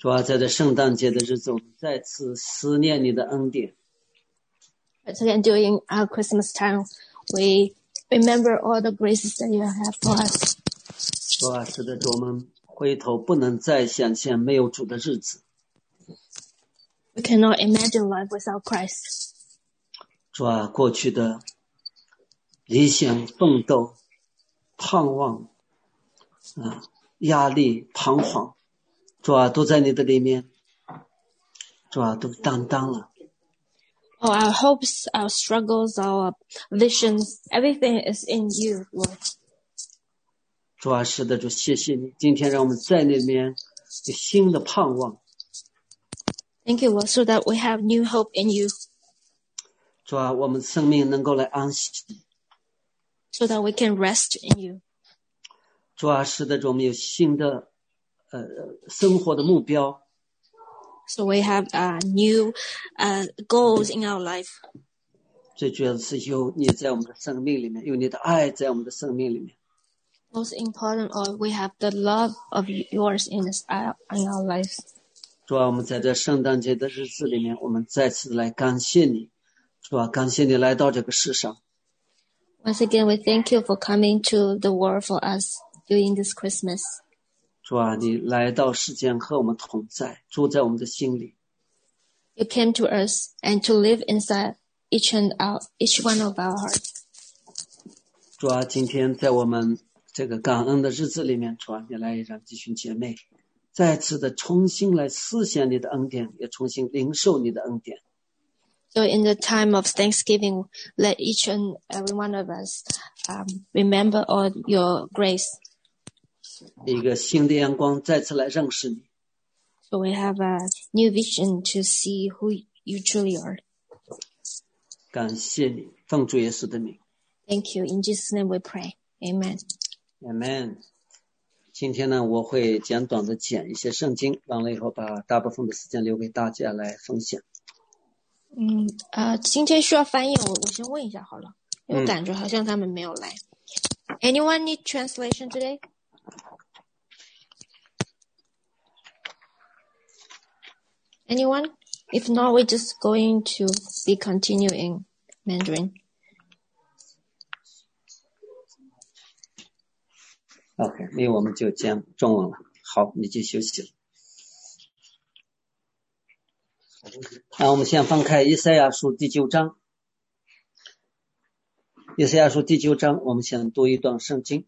主要在这圣诞节的日子，我们再次思念你的恩典。 But again, during our Christmas time, we remember all the graces that you have for us. 主啊，使得我们回头不能再想象没有主的日子。 We cannot imagine life without Christ. 主啊，过去的理想、奋斗、盼望、压力、彷徨，主啊，都在你的里面。主啊，都担当了。 Oh, our hopes, our struggles, our visions, everything is in you, Lord. 主啊，是的，主，谢谢你，今天让我们在那里面有新的盼望。 Thank you, Lord, so that we have new hope in you. 主啊，我们生命能够来安息。 So that we can rest in you. 主啊，是的，主，我们有新的生活的目标。 So we have new goals in our life. 最主要的是有你在我们的生命里面，有你的爱在我们的生命里面。 Most important, we have the love of yours in our lives. 主啊，我们在这圣诞节的日子里面，我们再次来感谢你。主啊，感谢你来到这个世上。 Once again, we thank you for coming to the world for us during this Christmas. 主啊，你来到世间和我们同在，住在我们的心里。 You came to us and to live inside each one of our hearts. 主啊，今天在我们这个感恩的日子里面，主啊，你来让弟兄姐妹再次的重新来思想你的恩典，也重新领受你的恩典。 So in the time of Thanksgiving, let each and every one of us remember all your grace. 一个新的阳光再次来认识你。 So we have a new vision to see who you truly are. 感谢你，奉主耶稣的名。 Thank you. In Jesus' name we pray. Amen. Amen. 今天呢，我会简短的讲一些圣经，完了以后把大部分的时间留给大家来分享。 今天需要翻译，我先问一下好了，因为我感觉好像他们没有来。Anyone need translation today? Anyone? If not, we're just going to be continuing Mandarin. OK， 那我们就讲中文了。好，你就休息了。我们先翻开以赛亚书第9章。以赛亚书第9章，我们先读一段圣经。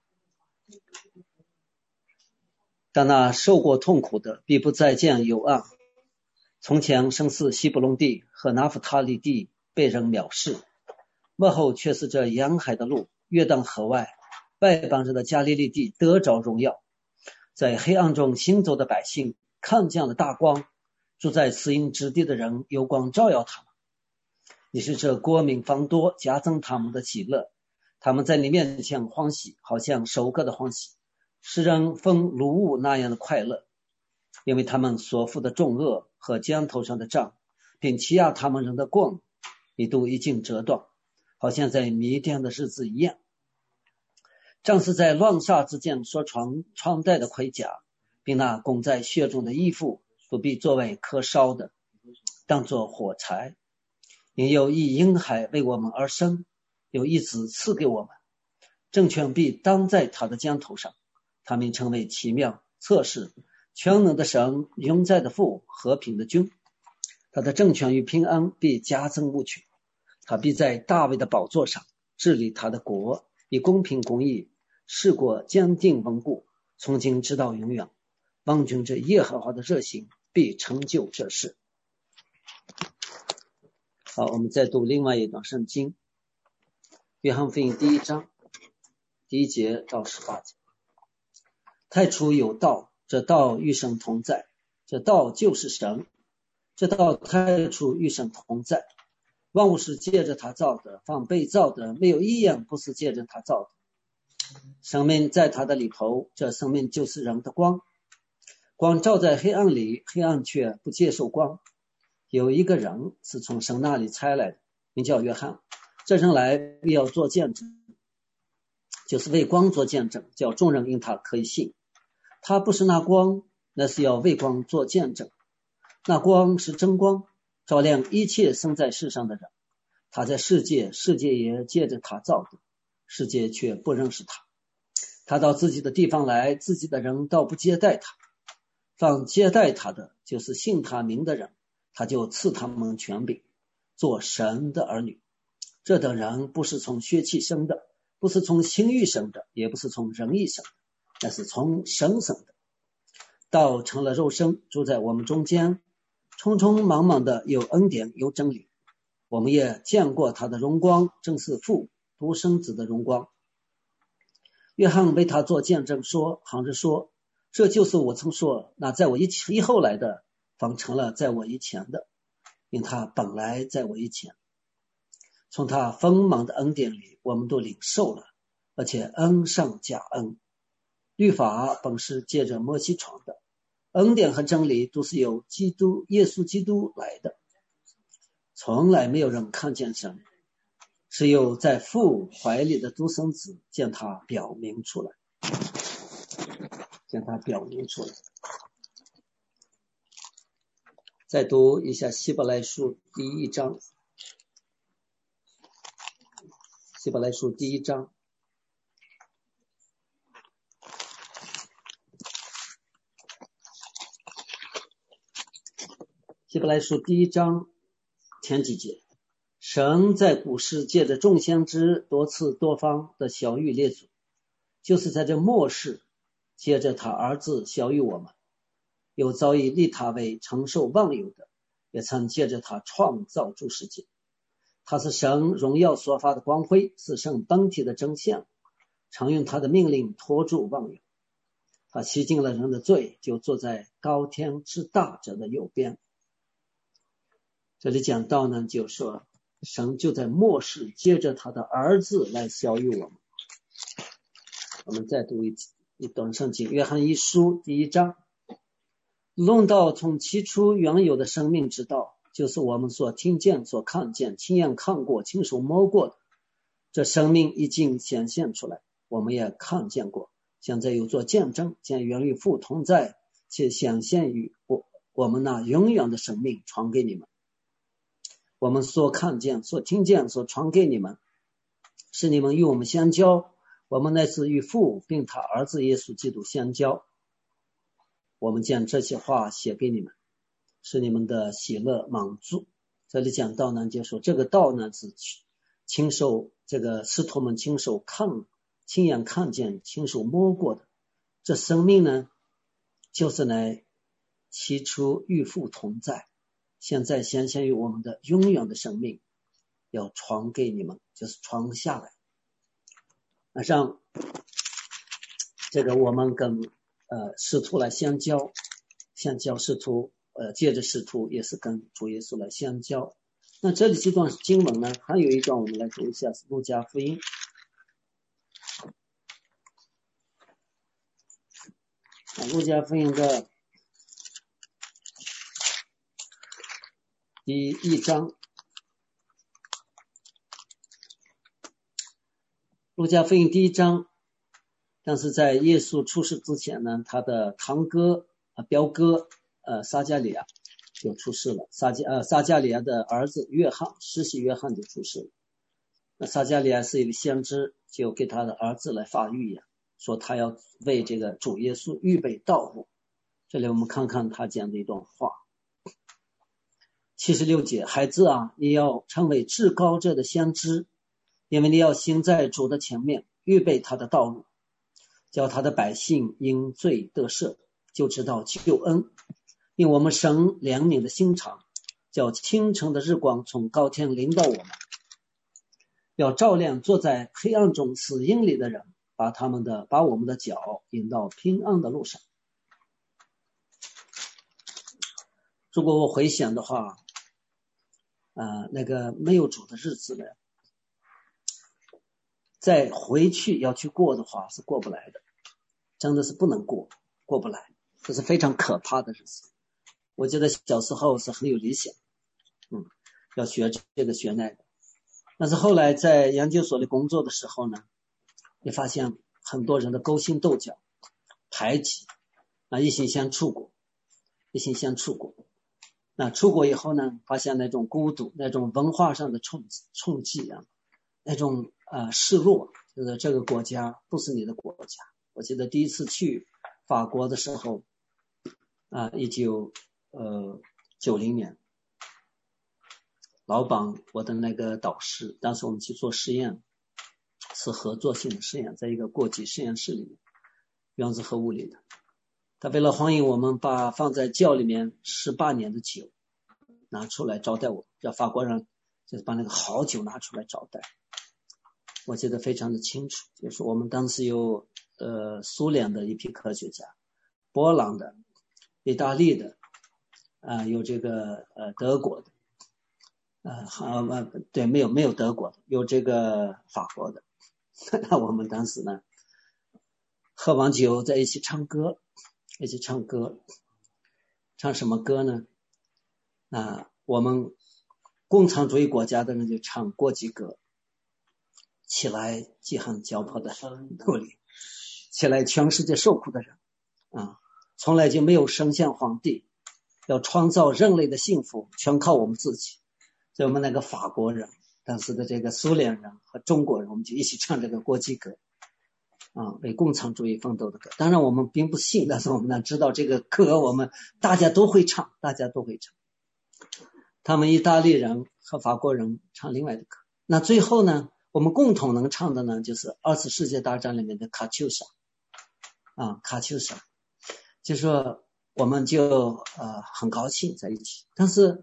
但那受过痛苦的，必不再见幽暗。从前生是西布隆地和拿弗他利地被人藐视，末后却是这沿海的路，约旦河外外邦人的加利利地得着荣耀。在黑暗中行走的百姓看见了大光，住在死荫之地的人有光照耀他们。你是这国民繁多，加增他们的喜乐，他们在你面前欢喜，好像收割的欢喜，使人分掳物那样的快乐。因为他们所负的重恶和肩头上的杖，并欺压他们人的棍，一度已经折断，好像在弥甸的日子一样。正是在乱杀之间所穿戴的盔甲，并那供在血中的衣服，不必作为可烧的，当作火柴。因有一婴孩为我们而生，有一子赐给我们，政权必当在他的肩头上，他名称为奇妙、测试、全能的神、永在的父、和平的君。他的政权与平安必加增无穷，他必在大卫的宝座上治理他的国，以公平公义，事国坚定稳固，从今直到永远。万军之耶和华的热心必成就这事。好，我们再读另外一段圣经，约翰福音第1章第1节到18节。太初有道，这道与神同在，这道就是神，这道太初与神同在，万物是借着他造的，凡被造的没有一样不是借着他造的。生命在他的里头，这生命就是人的光，光照在黑暗里，黑暗却不接受光。有一个人是从神那里差来的，名叫约翰，这人来必要做见证，就是为光做见证，叫众人因他可以信。他不是那光， 那是要为光做见证。那光是真光，照亮一切生在世上的人。他在世界，世界也借着他造的，世界却不认识他。他到自己的地方来，自己的人倒不接待他。凡接待他的，就是信他名的人，他就赐他们权柄，做神的儿女。这等人不是从血气生的，不是从情欲生的，也不是从人意生的，那是从神生的。道成了肉身，住在我们中间，匆匆忙忙的有恩典有真理。我们也见过他的荣光，正是父独生子的荣光。约翰为他做见证说，行着说，这就是我曾说，那在我以后来的，方成了在我以前的，因他本来在我以前。从他丰满的恩典里，我们都领受了，而且恩上加恩。律法本是借着摩西传的，恩典和真理都是由耶稣基督来的。从来没有人看见神，只有在父怀里的独生子见他表明出来。再读一下希伯来书第1章。希伯来书第1章。希伯来书第1章前几节，神在古时借着众先知多次多方的晓谕列祖，就是在这末世借着他儿子晓谕我们，又早已立他为承受万有的，也曾借着他创造诸世界。他是神荣耀所发的光辉，是神本体的真相，常用他的命令托住万有。他洗净了人的罪，就坐在高天之大者的右边。这里讲到呢，就说神就在末世借着他的儿子来晓谕我们。我们再读一段圣经，约翰一书第1章。论到从起初原有的生命之道，就是我们所听见所看见亲眼看过亲手摸过的，这生命已经显现出来，我们也看见过，现在有做见证，见原与父同在，且显现于我们那永远的生命传给你们。我们所看见所听见所传给你们，是你们与我们相交，我们乃是与父并他儿子耶稣基督相交。我们将这些话写给你们，使你们的喜乐满足。这里讲到呢，就说这个道呢是亲手，这个使徒们亲眼看见亲手摸过的，这生命呢就是来起初与父同在，现在显现于我们的永远的生命，要传给你们，就是传下来。马上这个我们跟使徒来相交使徒，借着使徒也是跟主耶稣来相交。那这里这段经文呢，还有一段我们来读一下，路加福音。路加福音的第1章。路加福音第1章，但是在耶稣出世之前呢，他的堂哥表哥撒加利亚就出世了。撒加利亚的儿子施洗约翰就出世了。那撒加利亚是一个先知，就给他的儿子来发预言，说他要为这个主耶稣预备道路。这里我们看看他讲的一段话。76节，孩子啊，你要成为至高者的先知，因为你要行在主的前面，预备他的道路，叫他的百姓因罪得赦，就知道救恩。因我们神怜悯的心肠，叫清晨的日光从高天临到我们，要照亮坐在黑暗中死荫里的人，把我们的脚引到平安的路上。如果我回想的话，那个没有主的日子呢，再回去要去过的话是过不来的，真的是不能过不来，这是非常可怕的日子。我记得小时候是很有理想，要学这个学那个，但是后来在研究所里工作的时候呢，也发现很多人的勾心斗角、排挤， 一心先出国，那出国以后呢，发现那种孤独，那种文化上的冲击啊，那种失落，就是这个国家不是你的国家。我记得第一次去法国的时候1990年，老绑我的那个导师，当时我们去做实验，是合作性的实验，在一个国际实验室里面，原子核物理的。他为了欢迎我们，把放在窖里面18年的酒拿出来招待我，叫法国人就是把那个好酒拿出来招待。我记得非常的清楚，就是我们当时有苏联的一批科学家，波兰的、意大利的有这个德国的对，没有德国的，有这个法国的。那我们当时呢喝完酒在一起唱歌，唱什么歌呢？我们共产主义国家的人就唱国际歌，起来饥寒交迫的奴隶，起来全世界受苦的人从来就没有圣贤皇帝，要创造人类的幸福全靠我们自己。所以我们那个法国人，当时的这个苏联人和中国人，我们就一起唱这个国际歌为共产主义奋斗的歌。当然我们并不信，但是我们呢知道这个歌我们大家都会唱。他们意大利人和法国人唱另外的歌。那最后呢，我们共同能唱的呢，就是2次世界大战里面的卡秋莎就是说我们就很高兴在一起。但是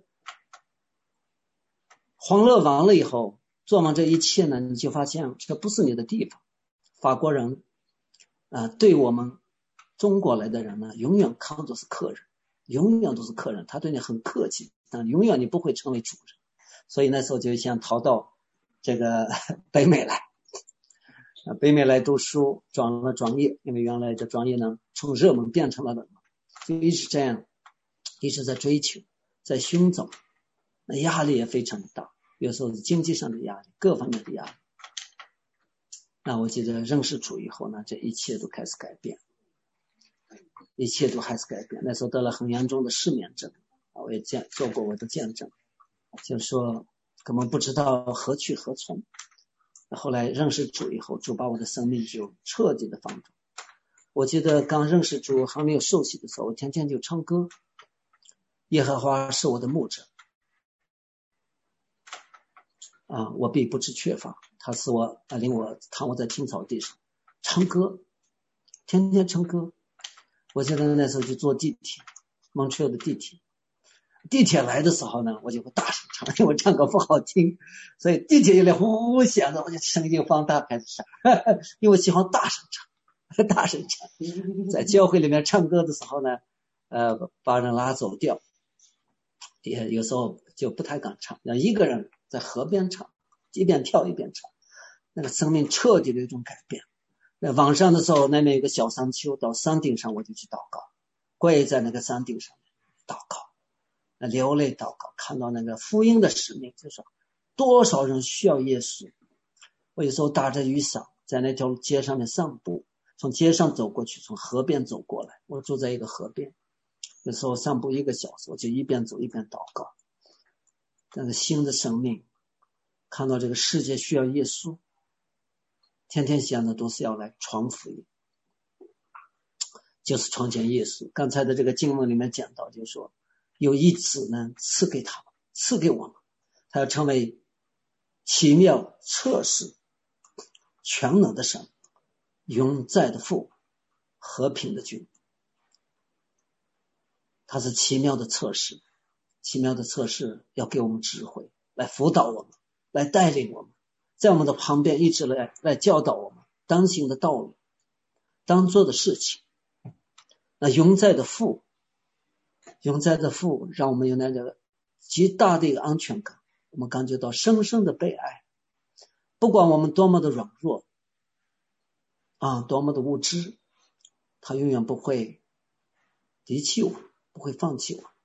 欢乐完了以后，做完这一切呢，你就发现这不是你的地方。法国人对我们中国来的人呢，永远看作是客人，他对你很客气，但永远你不会成为主人。所以那时候就想逃到这个北美来读书，转了专业，因为原来的专业呢从热门变成了冷门，就一直这样，一直在追求，在寻找，那压力也非常大，有时候是经济上的压力，各方面的压力。那我记得认识主以后呢，这一切都开始改变，那时候得了很严重的失眠症，我也做过我的见证，就是说根本不知道何去何从。后来认识主以后，主把我的生命就彻底的放纵。我记得刚认识主还没有受洗的时候，我天天就唱歌，耶和华是我的牧者我必不致缺乏，他使我领我躺卧在青草地上，唱歌，天天唱歌。我记得那时候就坐地铁，蒙特利尔的地铁来的时候呢，我就会大声唱，因为我唱歌不好听，所以地铁有点呼呼响的，我就声音放大开始唱，因为我喜欢大声唱。在教会里面唱歌的时候呢，把人拉走掉，也有时候就不太敢唱，要一个人在河边唱，一边跳一边唱，那个生命彻底的一种改变。在晚上的时候，那边有个小山丘，到山顶上我就去祷告，跪在那个山顶上祷告，流泪祷告，看到那个福音的使命，就是说多少人需要耶稣。我有时候打着雨伞在那条街上面散步，从街上走过去，从河边走过来，我住在一个河边，有时候散步1个小时，我就一边走一边祷告。但是新的生命，看到这个世界需要耶稣，天天想的都是要来传福音，就是传见耶稣。刚才的这个经文里面讲到，就是说有一子呢赐给我们，他要成为奇妙测试全能的神，永在的父，和平的君。他是奇妙的测试要给我们智慧，来辅导我们，来带领我们，在我们的旁边一直来教导我们当行的道路，当做的事情。那永在的父让我们有那个极大的一个安全感，我们感觉到深深的被爱，不管我们多么的软弱多么的无知，他永远不会离弃我，不会放弃我。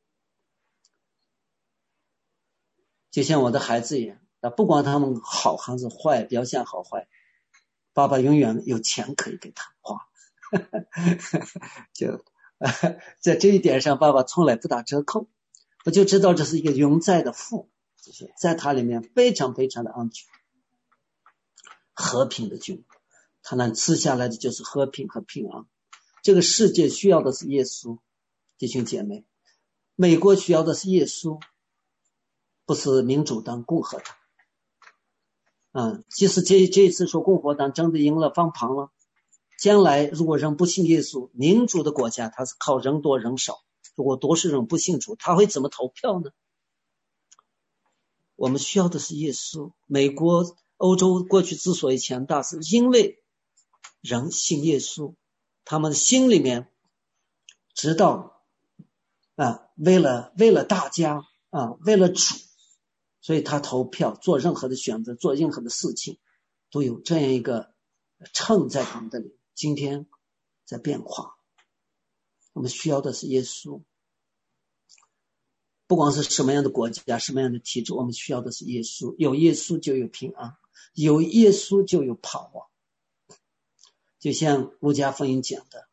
就像我的孩子一样，不管他们好还是坏，表现好坏，爸爸永远有钱可以给他花就在这一点上爸爸从来不打折扣，我就知道这是一个永在的父，就是在他里面非常非常的安全，和平的君，他能赐下来的就是和平和平安。这个世界需要的是耶稣，弟兄姐妹，美国需要的是耶稣，不是民主党共和党。即使这一次说共和党真的赢了翻盘了，将来如果人不信耶稣，民主的国家它是靠人多人少，如果多数人不信主，他会怎么投票呢？我们需要的是耶稣。美国欧洲过去之所以强大，是因为人信耶稣，他们的心里面知道为了大家为了主，所以他投票做任何的选择，做任何的事情都有这样一个秤在他们的里。今天在变化，我们需要的是耶稣。不管是什么样的国家，什么样的体制，我们需要的是耶稣。有耶稣就有平安，有耶稣就有盼望。就像路加福音讲的，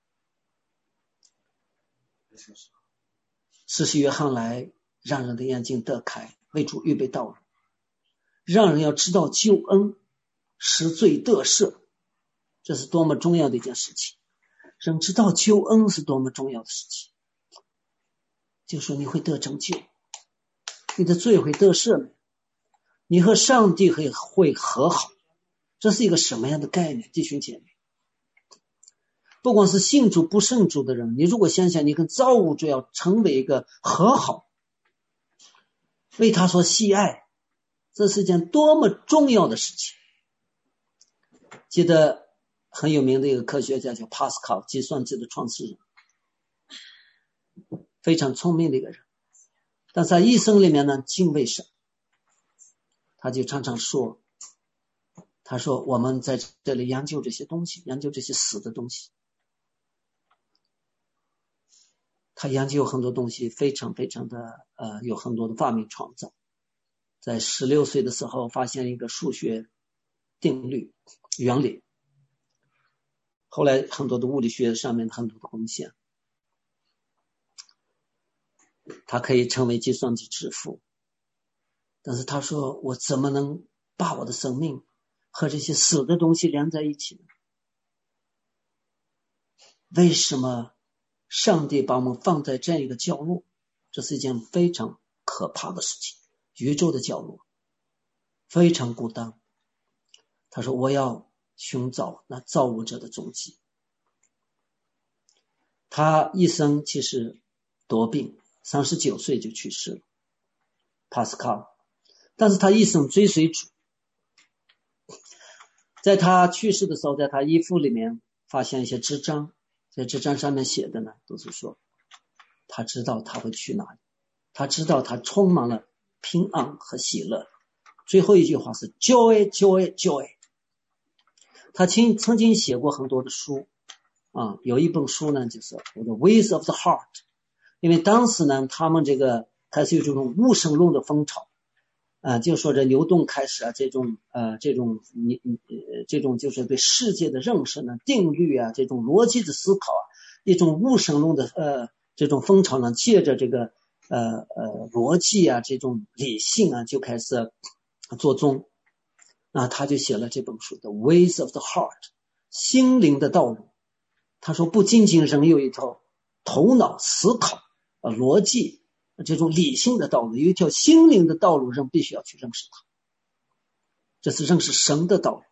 施洗约翰来让人的眼睛得开，为主预备道路，让人要知道救恩，使罪得赦，这是多么重要的一件事情。人知道救恩是多么重要的事情，就说你会得拯救，你的罪会得赦免，你和上帝会和好。这是一个什么样的概念，弟兄姐妹？不光是信主不信主的人，你如果想想你跟造物主要成为一个和好，为他所喜爱，这是一件多么重要的事情。记得很有名的一个科学家叫帕斯卡，计算机的创始人，非常聪明的一个人，但是他一生里面呢敬畏神。他就常常说，他说我们在这里研究这些东西，研究这些死的东西。他研究很多东西，非常非常的有很多的发明创造。在16岁的时候发现一个数学定律原理，后来很多的物理学上面很多的贡献，他可以成为计算机之父。但是他说，我怎么能把我的生命和这些死的东西连在一起呢？为什么上帝把我们放在这样一个角落？这是一件非常可怕的事情。宇宙的角落非常孤单。他说，我要寻找那造物者的踪迹。他一生其实多病，39岁就去世了，帕斯卡。但是他一生追随主。在他去世的时候，在他衣服里面发现一些纸张，在纸张上面写的呢，都是说他知道他会去哪里，他知道他充满了平安和喜乐。最后一句话是 joy joy joy。 他曾经写过很多的书有一本书呢，就是我的 Ways of the Heart。 因为当时呢，他们这个开始有这种无神论的风潮就说这牛顿开始这种就是对世界的认识呢，定律这种逻辑的思考一种无神论的这种风潮呢，借着这个逻辑这种理性就开始做宗。那他就写了这本书的 Ways of the Heart， 心灵的道路。他说不仅仅人有一条头脑思考逻辑这种理性的道路，有一条心灵的道路，人必须要去认识它，这是认识神的道路。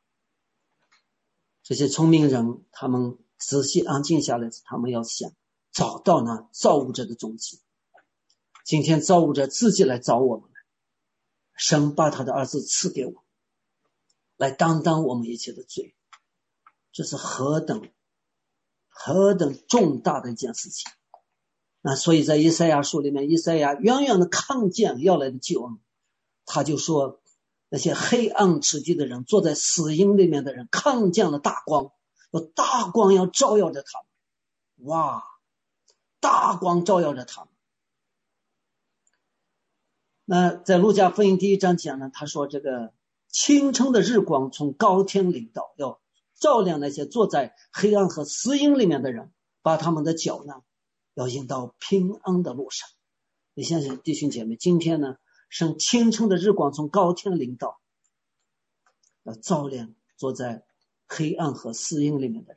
这些聪明人他们仔细安静下来，他们要想找到那造物者的踪迹。今天造物者自己来找我们，神把他的儿子赐给我，来担当我们一切的罪。这是何等重大的一件事情。那所以在以赛亚书里面，以赛亚远远的看见要来的救恩，他就说那些黑暗之地的人，坐在死荫里面的人，看见了大光，有大光要照耀着他们。哇，大光照耀着他们。那在路加福音第1章讲呢，他说这个清晨的日光从高天临到，要照亮那些坐在黑暗和死荫里面的人， 把他们的脚呢要引到平安的路上。你想想弟兄姐妹，今天呢圣清晨的日光从高天临到，要照亮坐在黑暗和死荫里面的人。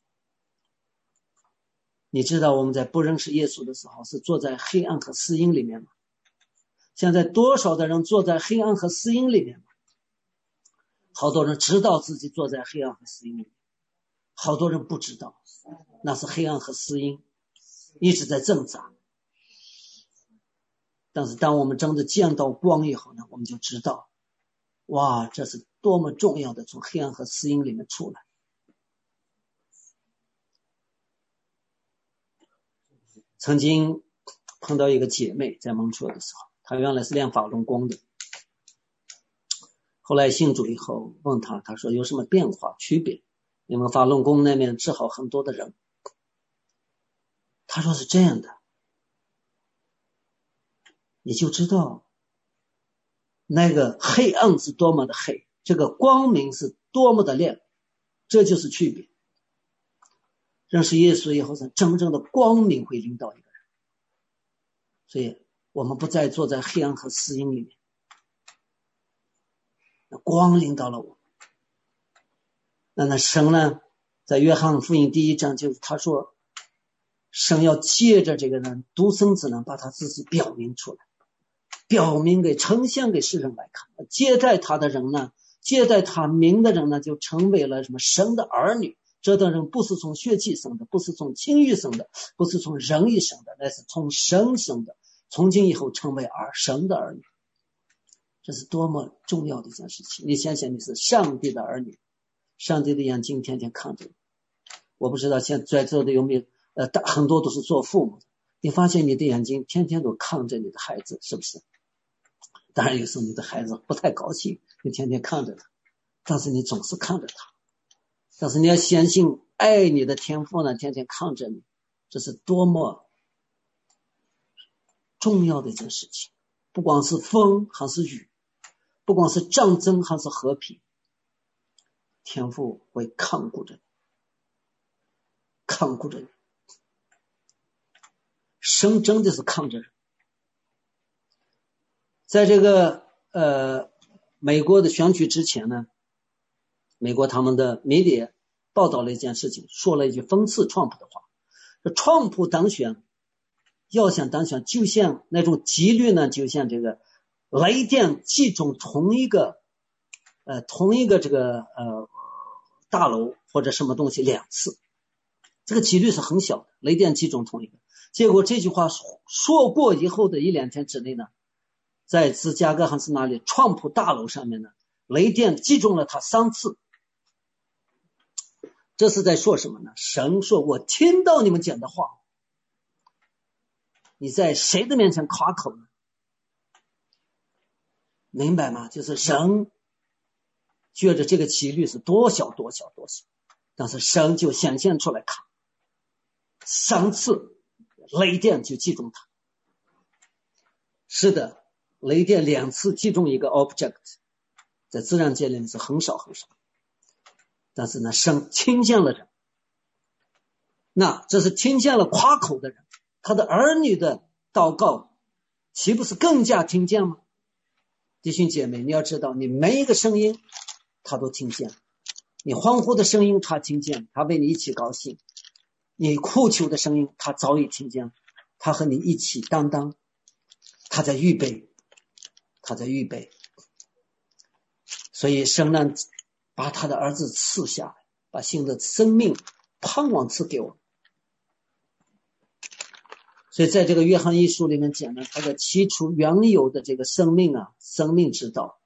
你知道我们在不认识耶稣的时候是坐在黑暗和死荫里面吗？现在多少的人坐在黑暗和死荫里面吗？好多人知道自己坐在黑暗和死荫里面，好多人不知道，那是黑暗和死荫一直在挣扎。但是当我们真的见到光以后呢，我们就知道，哇，这是多么重要的从黑暗和死荫里面出来。曾经碰到一个姐妹在蒙特利尔的时候，她原来是练法轮功的，后来信主以后问她，她说有什么变化区别？因为法轮功那边治好很多的人。她说是这样的，你就知道那个黑暗是多么的黑，这个光明是多么的亮，这就是区别。认识耶稣以后，真正的光明会领导一个人，所以我们不再坐在黑暗和死荫里面，光领导了我们。那神呢，在约翰福音第1章就是他说，神要借着这个人独生子呢，把他自己表明出来，表明给呈现给世人来看。接待他的人呢，接待他名的人呢，就成为了什么神的儿女。这等人不是从血气生的，不是从情欲生的，不是从人意生的，乃是从神生的，从今以后成为神的儿女。这是多么重要的一件事情。你想想，你是上帝的儿女，上帝的眼睛天天看着你。我不知道现在座的有没有很多都是做父母的，你发现你的眼睛天天都看着你的孩子，是不是？当然有时候你的孩子不太高兴，你天天看着他，但是你总是看着他。但是你要相信爱你的天父呢，天天看着你，这是多么重要的一件事情。不光是风还是雨，不光是战争还是和平，天父会看顾着你，看顾着你。神真的是看着人。在这个美国的选举之前呢，美国他们的media报道了一件事情，说了一句讽刺川普的话，说川普当选，要想当选，就像那种几率呢，就像这个雷电击中同一个这个大楼或者什么东西2次，这个几率是很小的，雷电击中同一个。结果这句话说过以后的1-2天之内呢，在芝加哥还是哪里，川普大楼上面呢，雷电击中了他3次。这是在说什么呢？神说，我听到你们讲的话，你在谁的面前夸口呢？明白吗？就是神觉得这个几率是多小，但是神就显现出来看，3次雷电就击中他。是的，雷电2次击中一个 object， 在自然界里面是很少，但是呢，神听见了人，那这是听见了夸口的人，他的儿女的祷告岂不是更加听见吗？弟兄姐妹，你要知道，你每一个声音他都听见，你欢呼的声音他听见，他为你一起高兴，你哭求的声音他早已听见，他和你一起担当，他在预备。所以神呢，把他的儿子赐下来，把新的生命盼望赐给我们。所以在这个约翰一书里面讲呢，他在起初原有的这个生命啊，生命之道，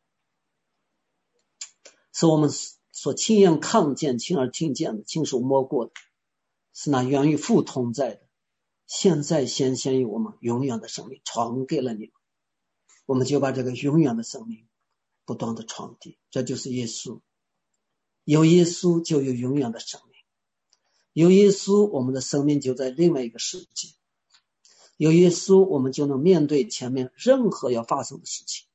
是我们所亲眼看见、亲耳听见的、亲手摸过的，是那源于父同在的，现在显现于我们永远的生命，传给了你们。我们就把这个永远的生命不断的传递，这就是耶稣。有耶稣就有永远的生命，有耶稣我们的生命就在另外一个世界，有耶稣我们就能面对前面任何要发生的事情。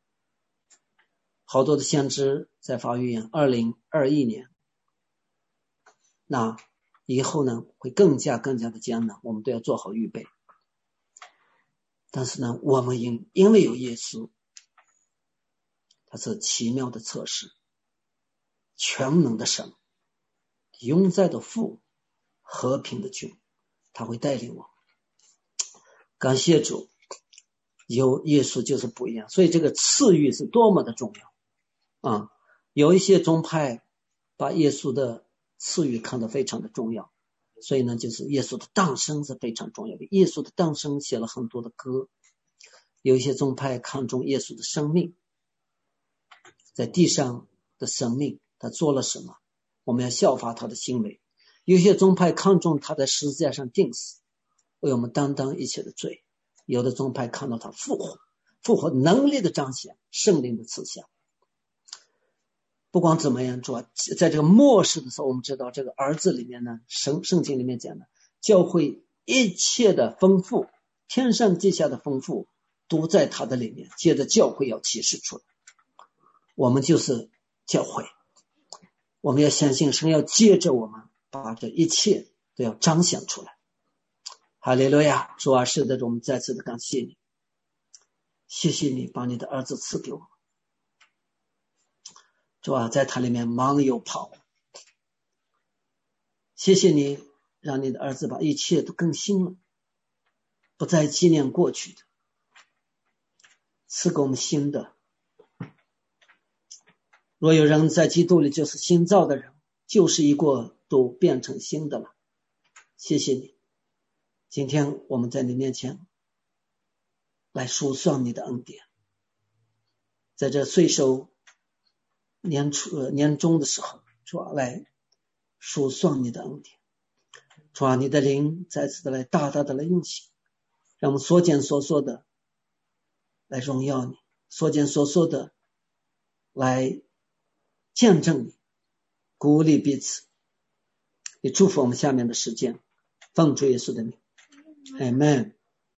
好多的先知在发预言2021年，那以后呢会更加的艰难，我们都要做好预备。但是呢，我们因为有耶稣，他是奇妙的测试，全能的神，永在的父，和平的君，他会带领我。感谢主，有耶稣就是不一样。所以这个赐予是多么的重要啊！有一些宗派把耶稣的赐予看得非常的重要，所以呢，就是耶稣的诞生是非常重要的。耶稣的诞生写了很多的歌。有一些宗派看重耶稣的生命，在地上的生命，他做了什么，我们要效法他的行为。有些宗派看重他在十字架上钉死，为我们担当一切的罪。有的宗派看到他复活能力的彰显，圣灵的赐下。不管怎么样，主要在这个末世的时候，我们知道这个儿子里面呢，圣经里面讲的教会一切的丰富，天上地下的丰富都在他的里面，接着教会要启示出来。我们就是教会，我们要相信神要接着我们把这一切都要彰显出来。哈利路亚！主啊，是的，我们再次的感谢你，谢谢你把你的儿子赐给我们。主啊，在他里面忙有盼望。谢谢你让你的儿子把一切都更新了，不再纪念过去的，赐给我们新的。若有人在基督里，就是新造的人，旧事已过，都变成新的了。谢谢你，今天我们在你面前来数算你的恩典，在这岁首年终的时候，主啊，来数算你的恩典。主啊，你的灵再次的来大大的来运行，让我们所见所说的来荣耀你，所见所说的来见证你，鼓励彼此。也祝福我们下面的时间，奉主耶稣的名，阿们。